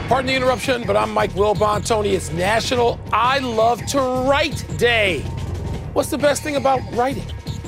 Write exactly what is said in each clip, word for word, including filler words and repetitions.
Pardon the interruption, but I'm Mike Wilbon. Tony, it's National I Love to Write Day. What's the best thing about writing?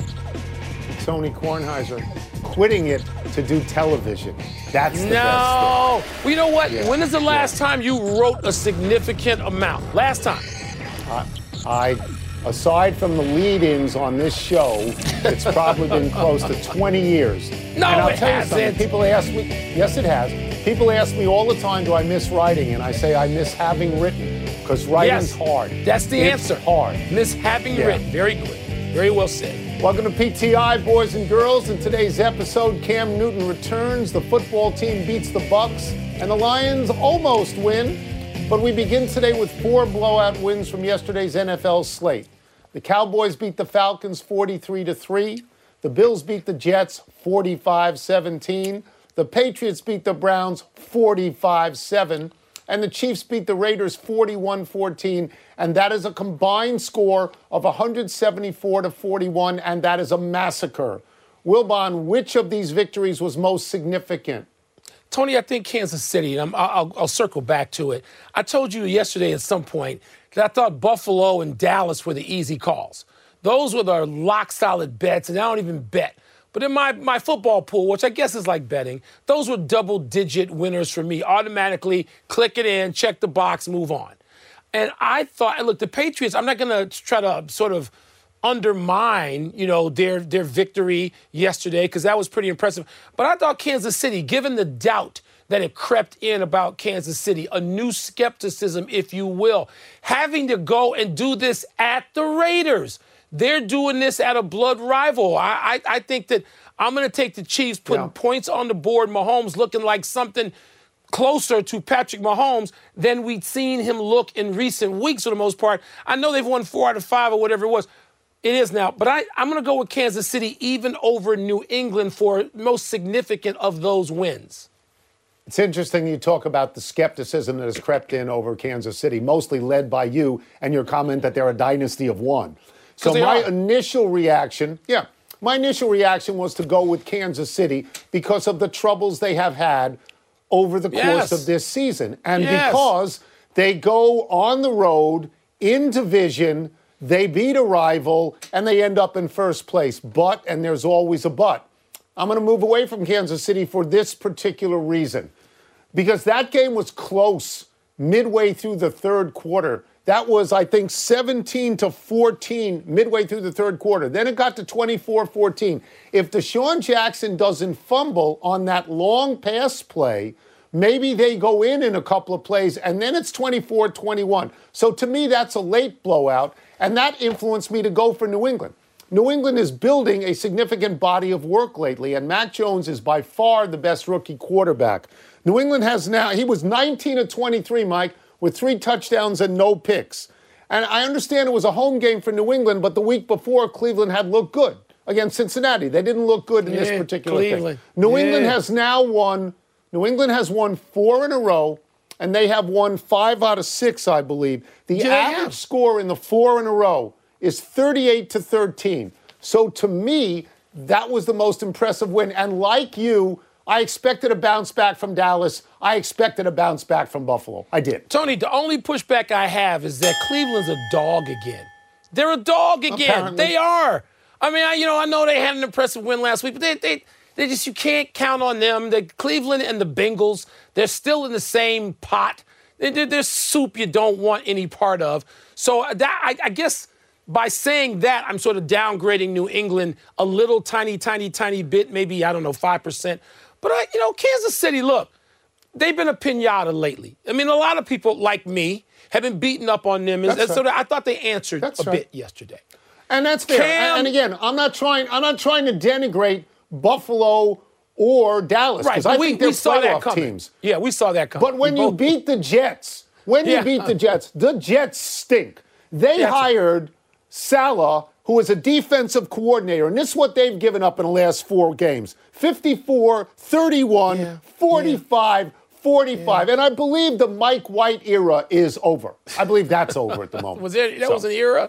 Tony Kornheiser quitting it to do television. That's the no. best thing. Well, you know what? Yeah. When is the last yeah. time you wrote a significant amount? Last time? Uh, I, aside from the lead-ins on this show, it's probably been close to twenty years. No, and I'll it tell you hasn't. something. People ask me, yes, it has. People ask me all the time, do I miss writing? And I say I miss having written, because writing's yes, hard. That's the it's answer. hard. Miss having yeah. written. Very good. Very well said. Welcome to P T I, boys and girls. In today's episode, Cam Newton returns, the football team beats the Bucs, and the Lions almost win. But we begin today with four blowout wins from yesterday's N F L slate. The Cowboys beat the Falcons forty-three to three. The Bills beat the Jets forty-five seventeen. The Patriots beat the Browns forty-five seven. And the Chiefs beat the Raiders forty-one fourteen. And that is a combined score of one seventy-four to forty-one. And that is a massacre. Wilbon, which of these victories was most significant? Tony, I think Kansas City, and I'm, I'll, I'll circle back to it. I told you yesterday at some point that I thought Buffalo and Dallas were the easy calls. Those were the lock-solid bets, and I don't even bet. But in my, my football pool, which I guess is like betting, those were double-digit winners for me. Automatically click it in, check the box, move on. And I thought, look, the Patriots, I'm not going to try to sort of undermine, you know, their their victory yesterday, because that was pretty impressive. But I thought Kansas City, given the doubt that it crept in about Kansas City, a new skepticism, if you will, having to go and do this at the Raiders. They're doing this at a blood rival. I, I, I think that I'm going to take the Chiefs, putting yeah. points on the board. Mahomes looking like something closer to Patrick Mahomes than we'd seen him look in recent weeks for the most part. I know they've won four out of five or whatever it was. It is now. But I, I'm going to go with Kansas City even over New England for most significant of those wins. It's interesting you talk about the skepticism that has crept in over Kansas City, mostly led by you and your comment that they're a dynasty of one. So my are. initial reaction, yeah, my initial reaction was to go with Kansas City because of the troubles they have had over the course yes. of this season. And yes. because they go on the road in division, they beat a rival, and they end up in first place. But, and there's always a but, I'm going to move away from Kansas City for this particular reason. Because that game was close midway through the third quarter. That was, I think, seventeen to fourteen midway through the third quarter. Then it got to twenty-four fourteen. If Deshaun Jackson doesn't fumble on that long pass play, maybe they go in in a couple of plays, and then it's twenty-four twenty-one. So to me, that's a late blowout, and that influenced me to go for New England. New England is building a significant body of work lately, and Mac Jones is by far the best rookie quarterback. New England has now, he was nineteen of twenty-three, Mike, with three touchdowns and no picks. And I understand it was a home game for New England, but the week before, Cleveland had looked good against Cincinnati. They didn't look good in yeah, this particular Cleveland. thing. New yeah. England has now won, New England has won four in a row, and they have won five out of six, I believe. The yeah, average yeah. score in the four in a row is thirty-eight to thirteen. So to me, that was the most impressive win. And like you, I expected a bounce back from Dallas. I expected a bounce back from Buffalo. I did. Tony, the only pushback I have is that Cleveland's a dog again. They're a dog again. Apparently. They are. I mean, I, you know, I know they had an impressive win last week, but they, they, they just, you can't count on them. The Cleveland and the Bengals, they're still in the same pot. They're, they're soup you don't want any part of. So that, I, I guess by saying that, I'm sort of downgrading New England a little tiny, tiny, tiny bit, maybe, I don't know, five percent. But, I, you know, Kansas City, look, they've been a pinata lately. I mean, a lot of people like me have been beating up on them. And, and so I thought they answered That's a right. bit yesterday. And that's fair. Cam, and again, I'm not trying I'm not trying to denigrate Buffalo or Dallas, because right, I we, think they're we saw that playoff coming. teams. Yeah, we saw that coming. But when we you both... beat the Jets, when you yeah. beat the Jets, the Jets stink. They That's hired right. Salah, who is a defensive coordinator, and this is what they've given up in the last four games. fifty-four, thirty-one, yeah. forty-five, yeah. forty-five. Yeah. And I believe the Mike White era is over. I believe that's over at the moment. was there, that so. was an era?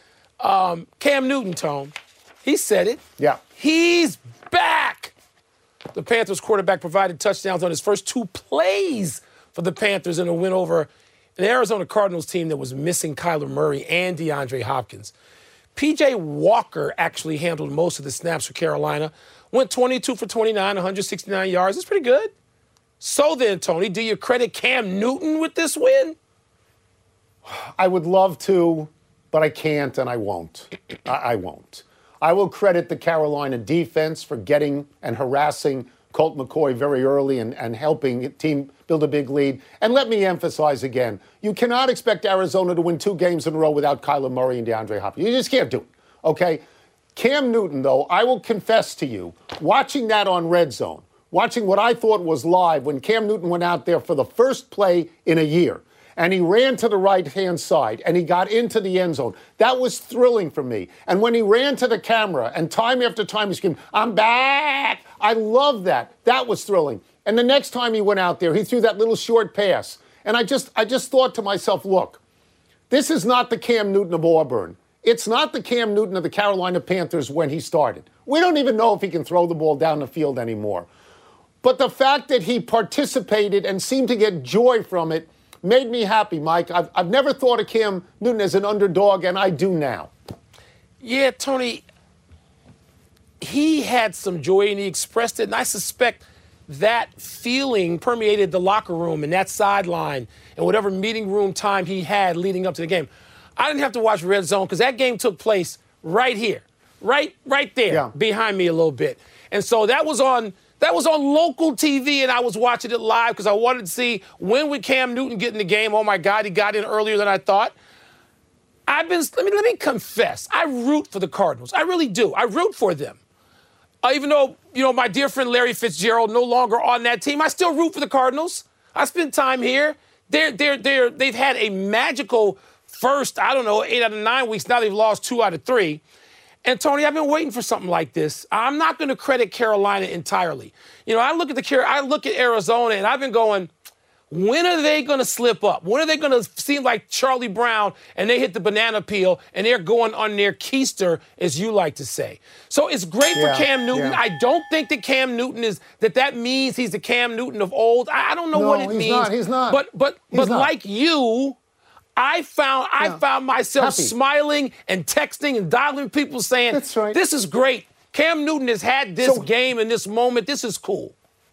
Um, Cam Newton, Tone, he said it. Yeah. He's back. The Panthers quarterback provided touchdowns on his first two plays for the Panthers in a win over an Arizona Cardinals team that was missing Kyler Murray and DeAndre Hopkins. P J Walker actually handled most of the snaps for Carolina. Went twenty-two for twenty-nine, one hundred sixty-nine yards. That's pretty good. So then, Tony, do you credit Cam Newton with this win? I would love to, but I can't and I won't. I, I won't. I will credit the Carolina defense for getting and harassing Colt McCoy very early and, and helping the team build a big lead. And let me emphasize again, you cannot expect Arizona to win two games in a row without Kyler Murray and DeAndre Hopkins. You just can't do it, okay? Cam Newton, though, I will confess to you, watching that on Red Zone, watching what I thought was live when Cam Newton went out there for the first play in a year, and he ran to the right-hand side, and he got into the end zone. That was thrilling for me. And when he ran to the camera, and time after time he screamed, "I'm back!" I love that. That was thrilling. And the next time he went out there, he threw that little short pass. And I just, I just thought to myself, look, this is not the Cam Newton of Auburn. It's not the Cam Newton of the Carolina Panthers when he started. We don't even know if he can throw the ball down the field anymore. But the fact that he participated and seemed to get joy from it made me happy, Mike. I've, I've never thought of Cam Newton as an underdog, and I do now. Yeah, Tony, he had some joy, and he expressed it, and I suspect that feeling permeated the locker room and that sideline and whatever meeting room time he had leading up to the game. I didn't have to watch Red Zone because that game took place right here, right, right there, yeah, behind me a little bit. And so that was on that was on local T V, and I was watching it live because I wanted to see when would Cam Newton get in the game. Oh my God, he got in earlier than I thought. I've been let me let me confess, I root for the Cardinals. I really do. I root for them. Uh, even though, you know, my dear friend Larry Fitzgerald no longer on that team, I still root for the Cardinals. I spend time here. They're they're they're they've had a magical first, I don't know, eight out of nine weeks. Now they've lost two out of three. And, Tony, I've been waiting for something like this. I'm not going to credit Carolina entirely. You know, I look at the I look at Arizona, and I've been going, when are they going to slip up? When are they going to seem like Charlie Brown and they hit the banana peel and they're going on their keister, as you like to say? So it's great yeah, for Cam Newton. Yeah. I don't think that Cam Newton is that that means he's the Cam Newton of old. I, I don't know no, what it he's means. Not, he's not. But but he's but not. like you. I found yeah. I found myself Happy. smiling and texting and dialing people saying, That's right. This is great. Cam Newton has had this so, game and this moment. This is cool.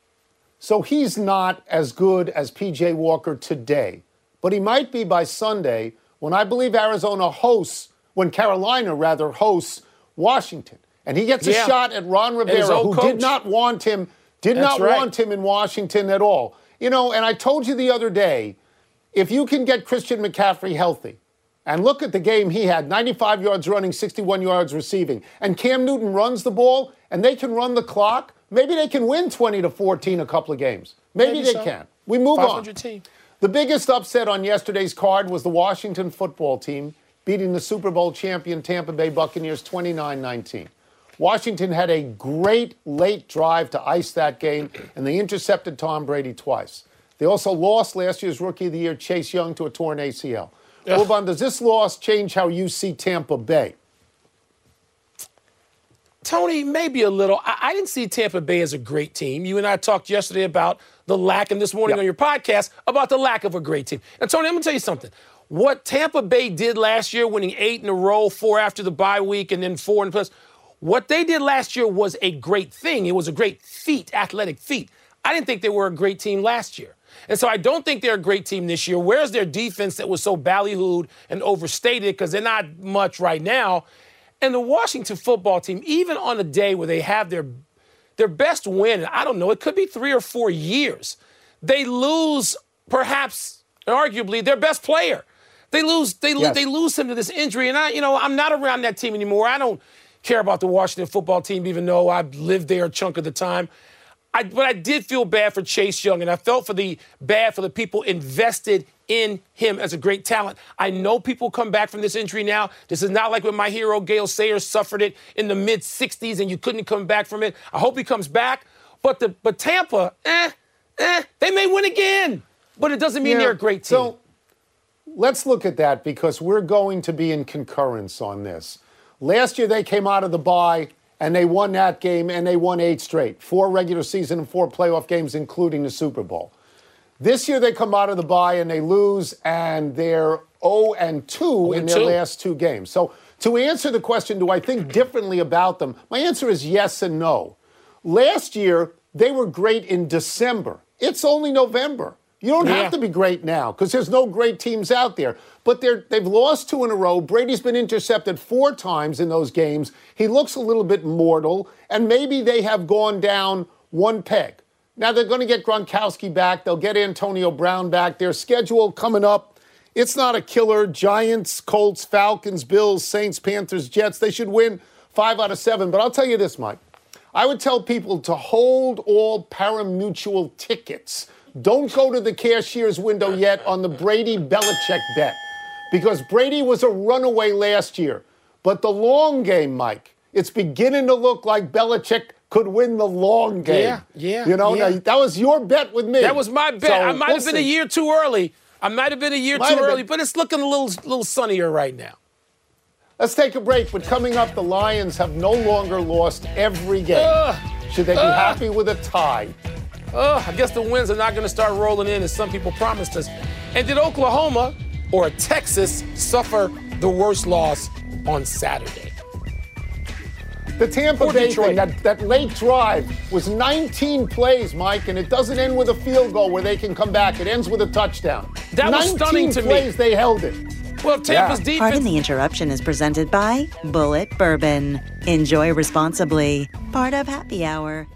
So he's not as good as P J Walker today, but he might be by Sunday when I believe Arizona hosts, when Carolina rather hosts Washington. And he gets a yeah. shot at Ron Rivera, who coach. did not want him, did That's not right. want him in Washington at all. You know, and I told you the other day, if you can get Christian McCaffrey healthy, and look at the game he had, ninety-five yards running, sixty-one yards receiving, and Cam Newton runs the ball, and they can run the clock, maybe they can win twenty to fourteen a couple of games. Maybe, maybe they so. can. We move on. Team. The biggest upset on yesterday's card was the Washington football team beating the Super Bowl champion Tampa Bay Buccaneers twenty-nine nineteen. Washington had a great late drive to ice that game, and they intercepted Tom Brady twice. They also lost last year's Rookie of the Year, Chase Young, to a torn A C L. Urban, does this loss change how you see Tampa Bay? Tony, maybe a little. I, I didn't see Tampa Bay as a great team. You and I talked yesterday about the lack, and this morning yep. on your podcast, about the lack of a great team. And, Tony, I'm going to tell you something. What Tampa Bay did last year, winning eight in a row, four after the bye week, and then four in plus, what they did last year was a great thing. It was a great feat, athletic feat. I didn't think they were a great team last year. And so I don't think they're a great team this year. Where's their defense that was so ballyhooed and overstated, because they're not much right now? And the Washington football team, even on a day where they have their their best win, I don't know, it could be three or four years, they lose perhaps, arguably, their best player. They lose they, yes. they lose him to this injury. And, I, you know, I'm not around that team anymore. I don't care about the Washington football team, even though I've lived there a chunk of the time. I, but I did feel bad for Chase Young, and I felt for the bad for the people invested in him as a great talent. I know people come back from this injury now. This is not like when my hero Gale Sayers suffered it in the mid sixties and you couldn't come back from it. I hope he comes back. But the but Tampa, eh, eh, they may win again, but it doesn't mean yeah, they're a great team. So let's look at that, because we're going to be in concurrence on this. Last year they came out of the bye and they won that game, and they won eight straight. Four regular season and four playoff games, including the Super Bowl. This year they come out of the bye and they lose, and they're oh and two in their last two games. So to answer the question, do I think differently about them? My answer is yes and no. Last year, they were great in December. It's only November. You don't yeah. have to be great now because there's no great teams out there. But they're, they've lost two in a row. Brady's been intercepted four times in those games. He looks a little bit mortal, and maybe they have gone down one peg. Now they're going to get Gronkowski back. They'll get Antonio Brown back. Their schedule coming up, it's not a killer. Giants, Colts, Falcons, Bills, Saints, Panthers, Jets. They should win five out of seven. But I'll tell you this, Mike. I would tell people to hold all pari-mutuel tickets. Don't go to the cashier's window yet on the Brady-Belichick bet because Brady was a runaway last year. But the long game, Mike, it's beginning to look like Belichick could win the long game. Yeah, yeah. You know, yeah. Now, that was your bet with me. That was my bet. So, I might we'll have been see. a year too early. I might have been a year Might too early, been. but it's looking a little, little sunnier right now. Let's take a break. But coming up, the Lions have no longer lost every game. Uh, Should they be uh, happy with a tie? Uh, I guess the wins are not going to start rolling in as some people promised us. And did Oklahoma or Texas suffer the worst loss on Saturday? The Tampa Or Bay Detroit. thing, that, that late drive was nineteen plays, Mike, and it doesn't end with a field goal where they can come back. It ends with a touchdown. That was stunning to me. nineteen plays, they held it. Well, Tampa's Yeah. defense. Pardon the Interruption is presented by Bullet Bourbon. Enjoy responsibly. Part of Happy Hour.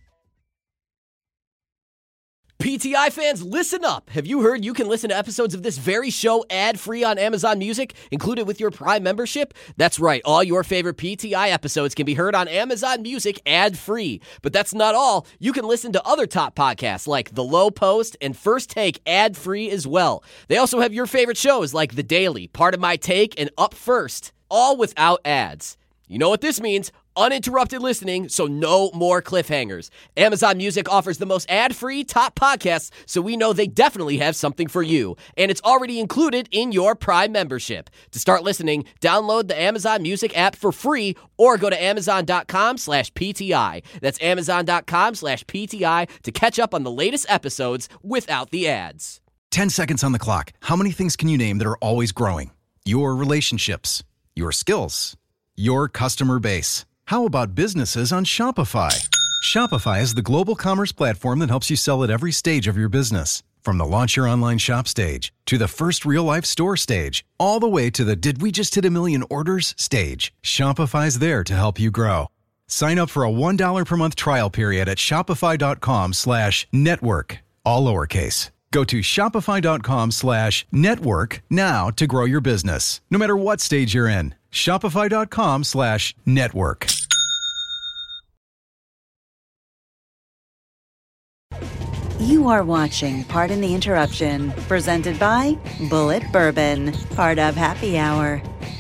P T I fans, listen up. Have you heard you can listen to episodes of this very show ad-free on Amazon Music, included with your Prime membership? That's right. All your favorite P T I episodes can be heard on Amazon Music ad-free. But that's not all. You can listen to other top podcasts like The Low Post and First Take ad-free as well. They also have your favorite shows like The Daily, Part of My Take, and Up First, all without ads. You know what this means? Uninterrupted listening, so no more cliffhangers. Amazon Music offers the most ad-free top podcasts, so we know they definitely have something for you. And it's already included in your Prime membership. To start listening, download the Amazon Music app for free or go to amazon.com slash PTI. That's amazon.com slash PTI to catch up on the latest episodes without the ads. ten seconds on the clock. How many things can you name that are always growing? Your relationships, your skills, your customer base. How about businesses on Shopify? Shopify is the global commerce platform that helps you sell at every stage of your business. From the launch your online shop stage to the first real-life store stage, all the way to the did we just hit a million orders stage. Shopify's there to help you grow. Sign up for a one dollar per month trial period at shopify.com slash network, all lowercase. Go to shopify.com slash network now to grow your business, no matter what stage you're in. Shopify.com slash network. You are watching Pardon the Interruption, presented by Bullet Bourbon, part of Happy Hour.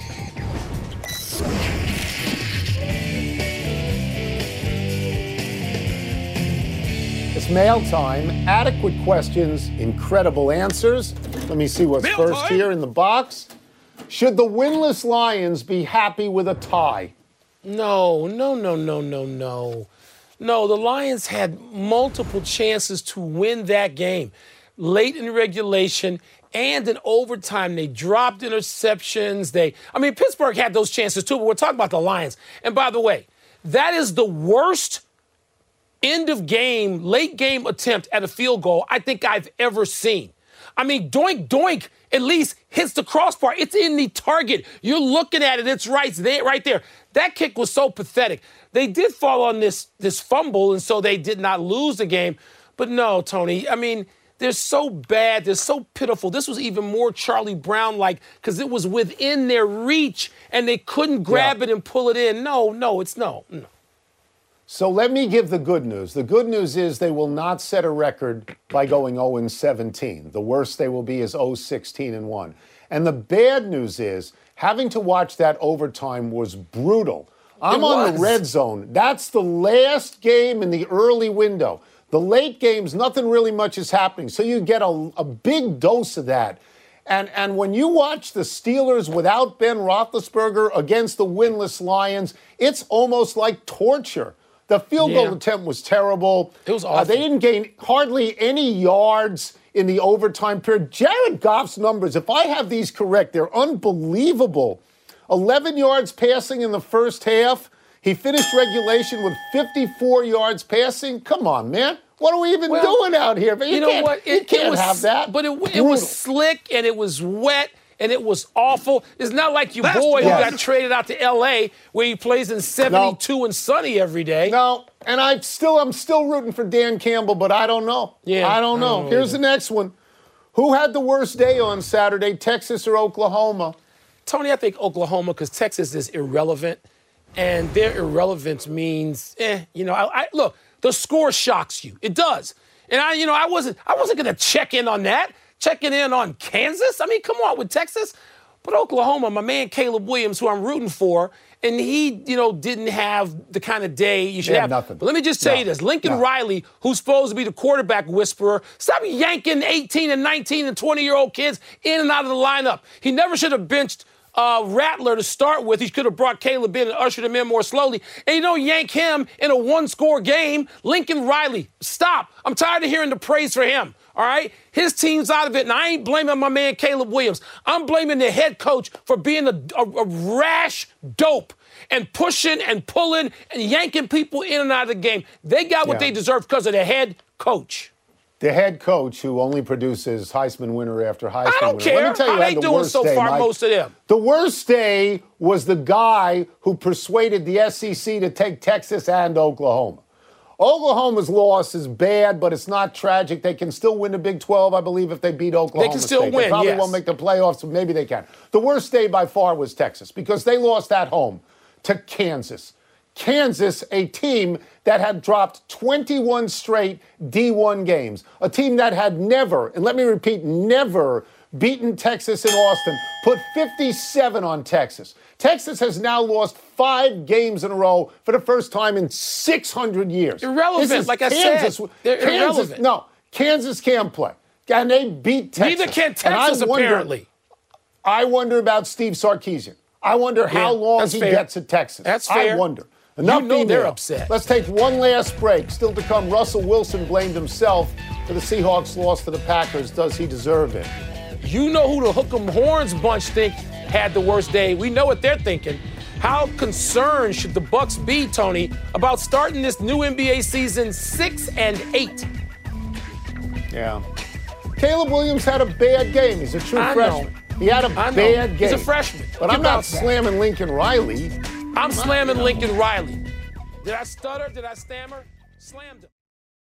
It's mail time. Adequate questions, incredible answers. Let me see what's Mail first time. here in the box. Should the winless Lions be happy with a tie? No, no, no, no, no, no. No, the Lions had multiple chances to win that game. Late in regulation and in overtime, they dropped interceptions. They, I mean, Pittsburgh had those chances too, but we're talking about the Lions. And by the way, that is the worst end of game, late game attempt at a field goal I think I've ever seen. I mean, doink, doink at least hits the crossbar. It's in the target. You're looking at it. It's right there. Right there. That kick was so pathetic. They did fall on this, this fumble, and so they did not lose the game. But no, Tony, I mean, they're so bad. They're so pitiful. This was even more Charlie Brown-like because it was within their reach, and they couldn't grab Yeah. it and pull it in. No, no, it's no, no. So let me give the good news. The good news is they will not set a record by going oh and seventeen. The worst they will be is oh sixteen and one. And the bad news is having to watch that overtime was brutal. I'm It on the was. red zone. That's the last game in the early window. The late games, nothing really much is happening. So you get a, a big dose of that. And, and when you watch the Steelers without Ben Roethlisberger against the winless Lions, it's almost like torture. The field goal Yeah. attempt was terrible. It was Uh, awful. they didn't gain hardly any yards. in the overtime period. Jared Goff's numbers, if I have these correct, they're unbelievable. eleven yards passing in the first half. He finished regulation with fifty-four yards passing. Come on, man. What are we even well, doing out here? But you, you know can't, what? It, you can't it was, have that. But it, it was slick and it was wet and it was awful. It's not like your That's boy yes. who got traded out to L A where he plays in seventy-two no. and sunny every day. No, and I still, I'm still rooting for Dan Campbell, but I don't know. Yeah, I don't know. I don't know Here's either. the next one. Who had the worst day on Saturday, Texas or Oklahoma? Tony, I think Oklahoma, because Texas is irrelevant, and their irrelevance means, eh, you know, I, I look, the score shocks you. It does. And I, you know, I wasn't I wasn't gonna check in on that. Checking in on Kansas. I mean, come on, with Texas. But Oklahoma, my man Caleb Williams, who I'm rooting for, and he, you know, didn't have the kind of day you should yeah, have. Nothing. But let me just tell no. you this. Lincoln no. Riley, who's supposed to be the quarterback whisperer, stop yanking eighteen and nineteen and twenty-year-old kids in and out of the lineup. He never should have benched Uh, Rattler to start with. He could have brought Caleb in and ushered him in more slowly. And you don't yank him in a one-score game. Lincoln Riley, stop. I'm tired of hearing the praise for him, all right? His team's out of it, and I ain't blaming my man Caleb Williams. I'm blaming the head coach for being a, a, a rash dope and pushing and pulling and yanking people in and out of the game. They got what yeah. they deserve because of the head coach. The head coach who only produces Heisman winner after Heisman winner. I don't care. Let me tell you How who they had the doing worst so day, far, Mike. most of them? The worst day was the guy who persuaded the S E C to take Texas and Oklahoma. Oklahoma's loss is bad, but it's not tragic. They can still win the Big twelve, I believe, if they beat Oklahoma They can still State. win, They probably yes. won't make the playoffs, but maybe they can. The worst day by far was Texas because they lost at home to Kansas. Kansas, a team that had dropped twenty-one straight D one games, a team that had never, and let me repeat, never beaten Texas in Austin, put fifty-seven on Texas. Texas has now lost five games in a row for the first time in six hundred years. Irrelevant, This is like I Kansas. said. They're Kansas, irrelevant. No, Kansas can play. And they beat Texas. Neither can And I Texas, wonder- apparently. I wonder about Steve Sarkisian. I wonder how Yeah, long that's he fair. gets at Texas. That's fair. I wonder. Enough You know they're email. upset. Let's take one last break. Still to come, Russell Wilson blamed himself for the Seahawks' loss to the Packers. Does he deserve it? You know who the Hook'em Horns bunch think had the worst day. We know what they're thinking. How concerned should the Bucks be, Tony, about starting this new N B A season six and eight? Yeah. Caleb Williams had a bad game. He's a true I know. freshman. He had a I know. bad game. He's a freshman. But He I'm not bounced back. slamming Lincoln Riley. I'm slamming Lincoln Riley. Did I stutter? Did I stammer? Slammed him.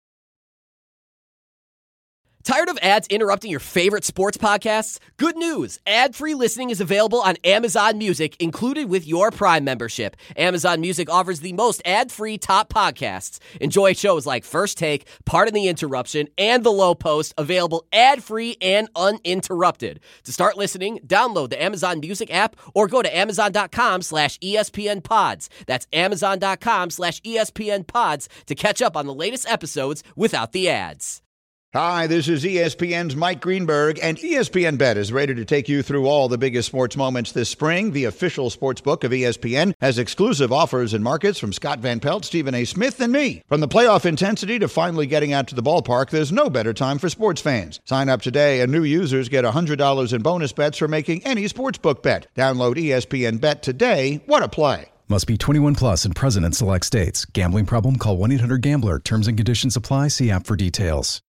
Tired of ads interrupting your favorite sports podcasts? Good news! Ad-free listening is available on Amazon Music, included with your Prime membership. Amazon Music offers the most ad-free top podcasts. Enjoy shows like First Take, Pardon the Interruption, and The Low Post, available ad-free and uninterrupted. To start listening, download the Amazon Music app or go to amazon.com slash ESPN pods. That's amazon.com slash ESPN pods to catch up on the latest episodes without the ads. Hi, this is E S P N's Mike Greenberg, and E S P N Bet is ready to take you through all the biggest sports moments this spring. The official sports book of E S P N has exclusive offers and markets from Scott Van Pelt, Stephen A. Smith, and me. From the playoff intensity to finally getting out to the ballpark, there's no better time for sports fans. Sign up today, and new users get one hundred dollars in bonus bets for making any sportsbook bet. Download E S P N Bet today. What a play. Must be twenty-one plus and present in select states. Gambling problem? Call one eight hundred gambler. Terms and conditions apply. See app for details.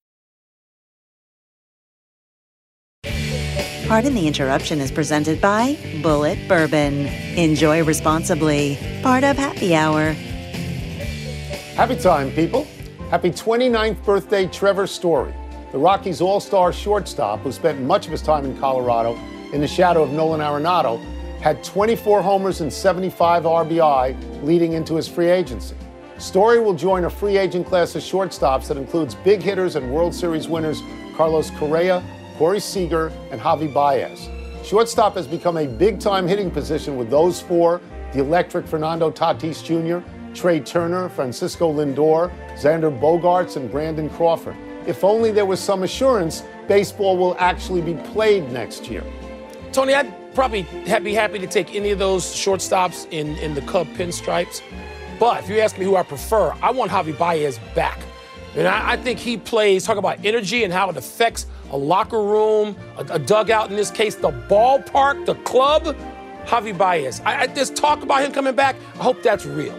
Pardon the Interruption is presented by Bullet Bourbon. Enjoy responsibly. Part of Happy Hour. Happy time, people. Happy twenty-ninth birthday, Trevor Story, the Rockies' all-star shortstop who spent much of his time in Colorado in the shadow of Nolan Arenado, had twenty-four homers and seventy-five R B I leading into his free agency. Story will join a free agent class of shortstops that includes big hitters and World Series winners Carlos Correa, Corey Seager, and Javi Baez. Shortstop has become a big-time hitting position with those four, the electric Fernando Tatis Junior, Trey Turner, Francisco Lindor, Xander Bogaerts, and Brandon Crawford. If only there was some assurance baseball will actually be played next year. Tony, I'd probably ha- be happy to take any of those shortstops in, in the Cub pinstripes. But if you ask me who I prefer, I want Javi Baez back. And I, I think he plays, talk about energy and how it affects a locker room, a, a dugout in this case, the ballpark, the club. Javi Baez. I, I, there's talk about him coming back. I hope that's real.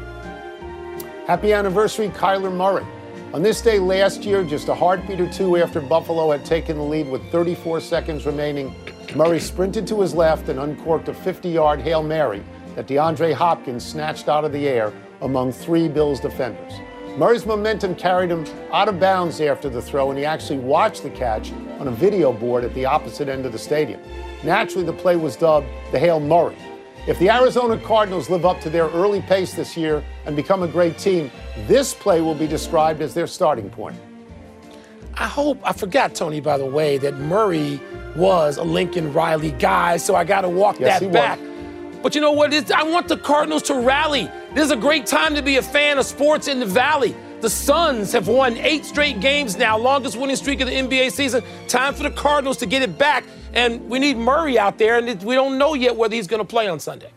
Happy anniversary, Kyler Murray. On this day last year, just a heartbeat or two after Buffalo had taken the lead with thirty-four seconds remaining, Murray sprinted to his left and uncorked a fifty-yard Hail Mary that DeAndre Hopkins snatched out of the air among three Bills defenders. Murray's momentum carried him out of bounds after the throw, and he actually watched the catch on a video board at the opposite end of the stadium. Naturally, the play was dubbed the Hail Murray. If the Arizona Cardinals live up to their early pace this year and become a great team, this play will be described as their starting point. I hope, I forgot, Tony, by the way, that Murray was a Lincoln Riley guy, so I got to walk yes, that back. Was. But you know what? It's, I want the Cardinals to rally. This is a great time to be a fan of sports in the Valley. The Suns have won eight straight games now, longest winning streak of the N B A season. Time for the Cardinals to get it back. And we need Murray out there, and we don't know yet whether he's going to play on Sunday.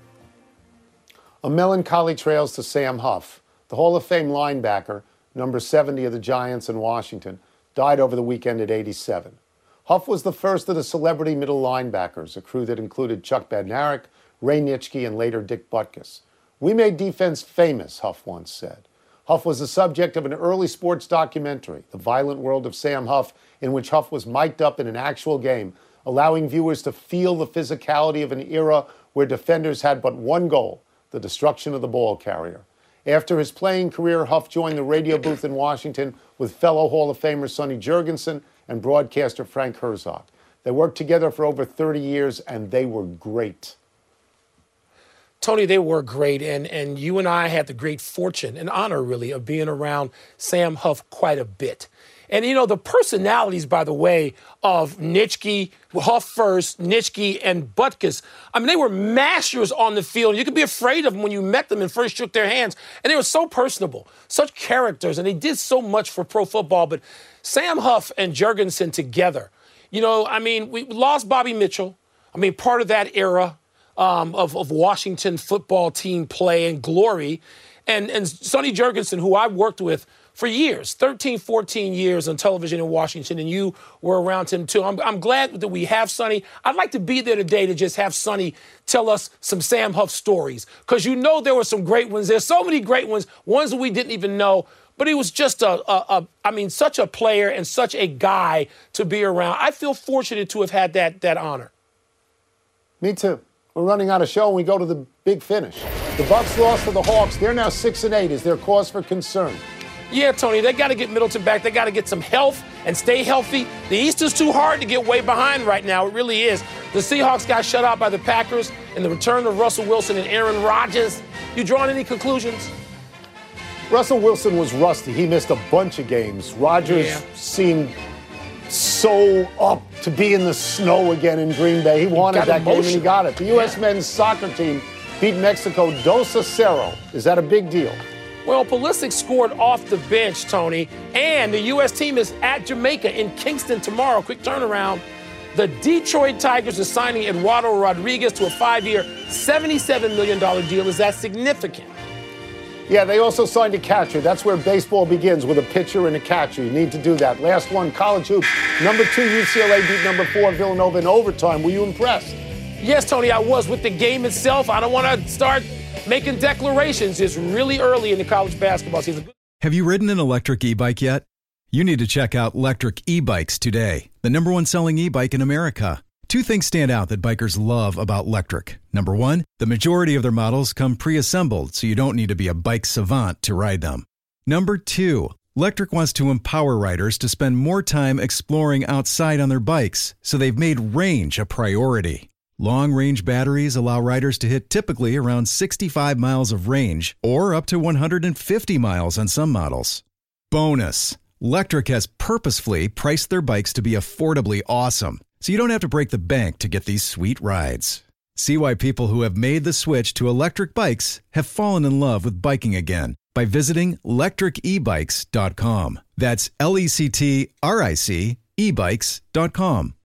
A melancholy trails to Sam Huff, the Hall of Fame linebacker, number seventy of the Giants in Washington, died over the weekend at eighty-seven. Huff was the first of the celebrity middle linebackers, a crew that included Chuck Bednarik, Ray Nitschke, and later Dick Butkus. "We made defense famous," Huff once said. Huff was the subject of an early sports documentary, The Violent World of Sam Huff, in which Huff was mic'd up in an actual game, allowing viewers to feel the physicality of an era where defenders had but one goal, the destruction of the ball carrier. After his playing career, Huff joined the radio booth in Washington with fellow Hall of Famer Sonny Jurgensen and broadcaster Frank Herzog. They worked together for over thirty years, and they were great. Tony, they were great, and, and you and I had the great fortune and honor, really, of being around Sam Huff quite a bit. And, you know, the personalities, by the way, of Nitschke, Huff first, Nitschke, and Butkus, I mean, they were masters on the field. You could be afraid of them when you met them and first shook their hands. And they were so personable, such characters, and they did so much for pro football. But Sam Huff and Jurgensen together, you know, I mean, we lost Bobby Mitchell. I mean, part of that era um, of, of Washington football team play and glory. And, and Sonny Jurgensen, who I worked with for years, thirteen, fourteen years on television in Washington, and you were around him too. I'm, I'm glad that we have Sonny. I'd like to be there today to just have Sonny tell us some Sam Huff stories, because you know there were some great ones. There's so many great ones, ones that we didn't even know. But he was just a, a, a, I mean, such a player and such a guy to be around. I feel fortunate to have had that, that honor. Me too. We're running out of show, and we go to the big finish. The Bucs lost to the Hawks. They're now six and eight. Is there cause for concern? Yeah, Tony, they got to get Middleton back. They got to get some health and stay healthy. The East is too hard to get way behind right now. It really is. The Seahawks got shut out by the Packers, and the return of Russell Wilson and Aaron Rodgers. You drawing any conclusions? Russell Wilson was rusty. He missed a bunch of games. Rodgers yeah. seemed so up to be in the snow again in Green Bay. He wanted that emotional. game, and he got it. The U S yeah. men's soccer team beat Mexico dos a cero. Is that a big deal? Well, Pulisic scored off the bench, Tony, and the U S team is at Jamaica in Kingston tomorrow. Quick turnaround. The Detroit Tigers are signing Eduardo Rodriguez to a five-year, seventy-seven million dollars deal. Is that significant? Yeah, they also signed a catcher. That's where baseball begins, with a pitcher and a catcher. You need to do that. Last one, college hoops. Number two, U C L A beat number four, Villanova in overtime. Were you impressed? Yes, Tony, I was. With the game itself, I don't want to start making declarations. It's really early in the college basketball season. Have you ridden an electric e-bike yet? You need to check out Lectric E-Bikes today, the number one selling e-bike in America. Two things stand out that bikers love about Lectric. Number one, the majority of their models come pre-assembled, so you don't need to be a bike savant to ride them. Number two, Lectric wants to empower riders to spend more time exploring outside on their bikes, so they've made range a priority. Long-range batteries allow riders to hit typically around sixty-five miles of range, or up to one hundred fifty miles on some models. Bonus, Lectric has purposefully priced their bikes to be affordably awesome, so you don't have to break the bank to get these sweet rides. See why people who have made the switch to electric bikes have fallen in love with biking again by visiting lectric e bikes dot com. That's L E C T R I C e bikes dot com.